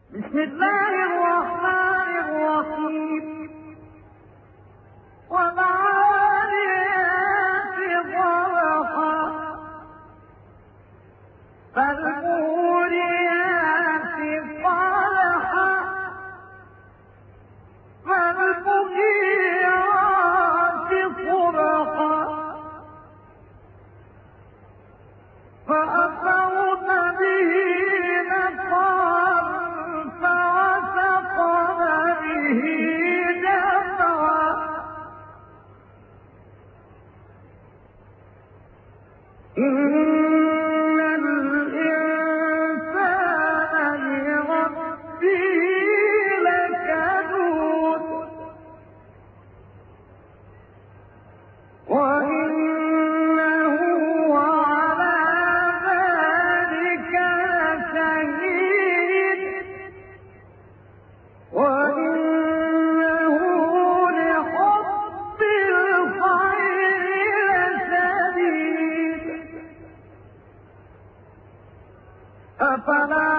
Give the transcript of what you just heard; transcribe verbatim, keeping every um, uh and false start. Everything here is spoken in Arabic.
بسم الله الرحمن الرحيم والعاديات ضبحا فالموريات قدحا فالمغيرات صبحا فأثرن به نقعا فوسطن به جمعا إن الإنسان لربه لكنود وإنه على ذلك لشهيد وإنه لحب الخير لشديد أفلا